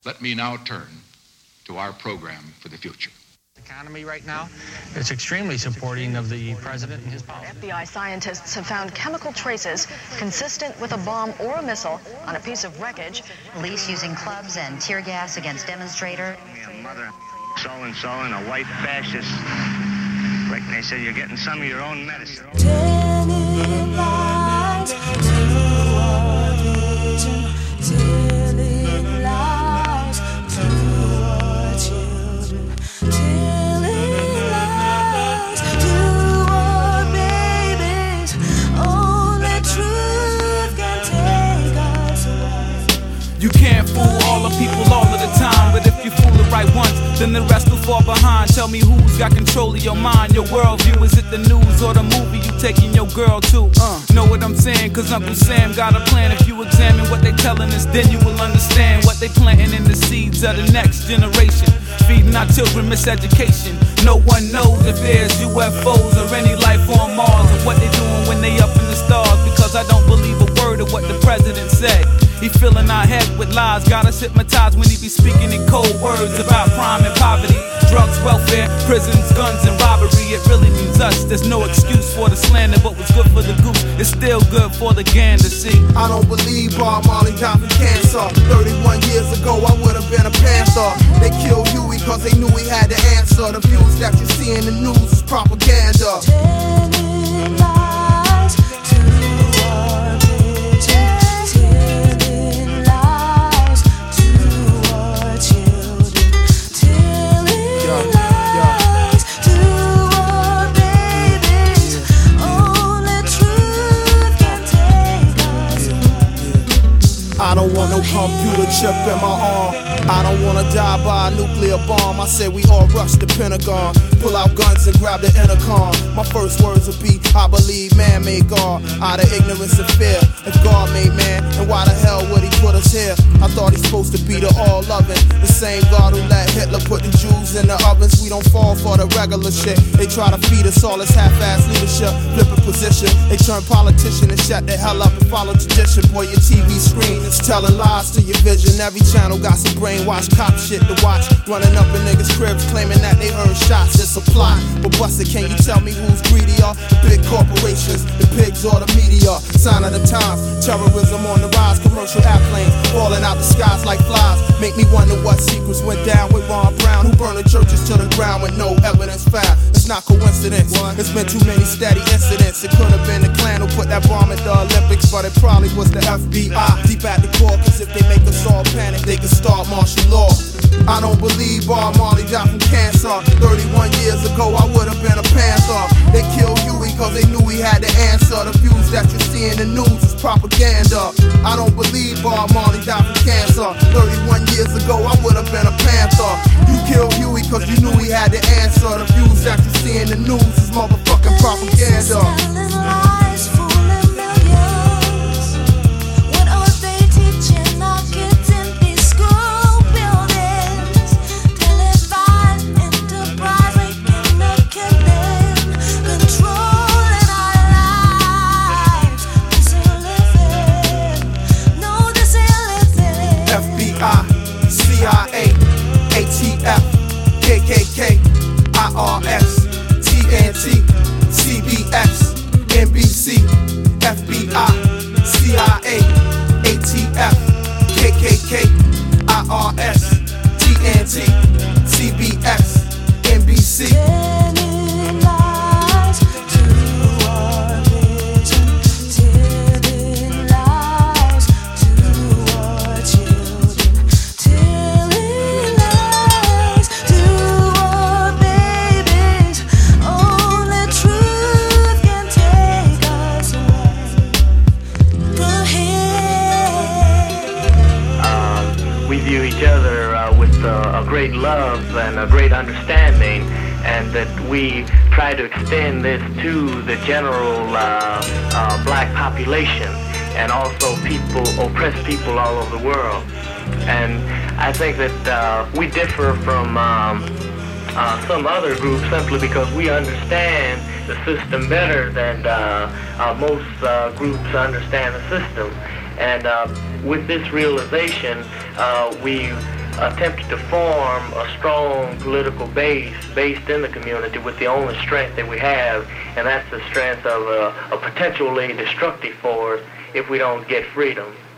Let me now turn to our program for the future. Economy right now, it's extremely supporting of the president and his policy. FBI scientists have found chemical traces consistent with a bomb or a missile on a piece of wreckage. Police using clubs and tear gas against demonstrators. Mother so-and-so and a white fascist. Like they said, you're getting some of your own medicine. Telling lies to our vision, telling lies to our children, telling lies to our babies. Only truth can take us away. You can't fool all the people all of the time, but if you fool the right ones, then the rest will fall behind. Tell me who's got control of your mind, your worldview. Is it the news or the movie you taking your girl to? Know what I'm saying? Cause Uncle Sam got a plan. If you examine what they telling us, then you will understand what they planting in the seeds of the next generation. Feeding our children miseducation. No one knows if there's UFOs or any life on Mars, or what they doing when they up in the stars. Because I don't believe a word of what the president said. He filling our head with lies, got us hypnotized when he be speaking in cold words about crime and poverty, drugs, welfare, prisons, guns, and robbery. It really means us. There's no excuse for the slander, but what's good for the goose is still good for the gander. See, I don't believe Bob Marley died from cancer. 31 years ago, I would have been a panther. They killed Huey cause they knew he had the answer. The views that you see in the news is propaganda. Telling lies to our vision, telling lies to our children, telling lies to our babies. Only truth can take us away. I don't want no computer chip in my arm. I don't wanna die by a nuclear bomb. I said we all rush the Pentagon, pull out guns and grab the intercom. My first words will be, I believe man made God out of ignorance and fear. If God made man, then why the hell would he put us here? I thought he's supposed to be the all-loving, the same God who let Hitler put the Jews in the ovens. We don't fall for the regular shit. They try to feed us all this half-ass leadership, flipping position. They turn politician and shut the hell up and follow tradition. Boy, your TV screen is telling lies to your vision. Every channel got some brainwash cop shit to watch. Running up in niggas' cribs claiming that they earn shots. It's a plot. But Buster, can you tell me who's greedier? The big corporations, the pigs or the media? Sign of the times, terrorism on the rise. Commercial airplanes falling out the skies like flies. Make me wonder what secrets went down with Ron Brown, who burned the churches to the ground with no evidence found. It's not coincidence. It's been too many steady incidents. It could have been the Klan who put that bomb at the Olympics, but it probably was the FBI. Deep at the core, cause if they make us all panic, they can start martial law. I don't believe Bob Marley died from cancer. 31 years ago, I would have been a panther. They killed Huey cause they knew he had the answer. The views that you see in the news is propaganda. I don't believe Bob Marley died from cancer. 31 years ago, I would have been a panther. You killed Huey cause you knew he had the answer. The views that you see in the news is motherfucking propaganda. Telling lies, fooling millions. What are they teaching our kids in these school buildings? Televised enterprise, making a killing, controlling our lives. This ain't living. No, this ain't living. FBI, CIA, ATF, KKK, IRS, TNT, CBS, NBC, FBI, CIA, ATF, KKK, IRS, TNT, CBS, NBC. Telling lies to our vision, telling lies to our children, telling lies to our babies. Only truth can take us away. Go ahead. We view each other with a great love and a great understanding, and that we try to extend this to the general black population and also oppressed people all over the world. And I think that we differ from some other groups simply because we understand the system better than most groups understand the system. And with this realization, we attempted to form a strong political base based in the community with the only strength that we have, and that's the strength of a potentially destructive force if we don't get freedom.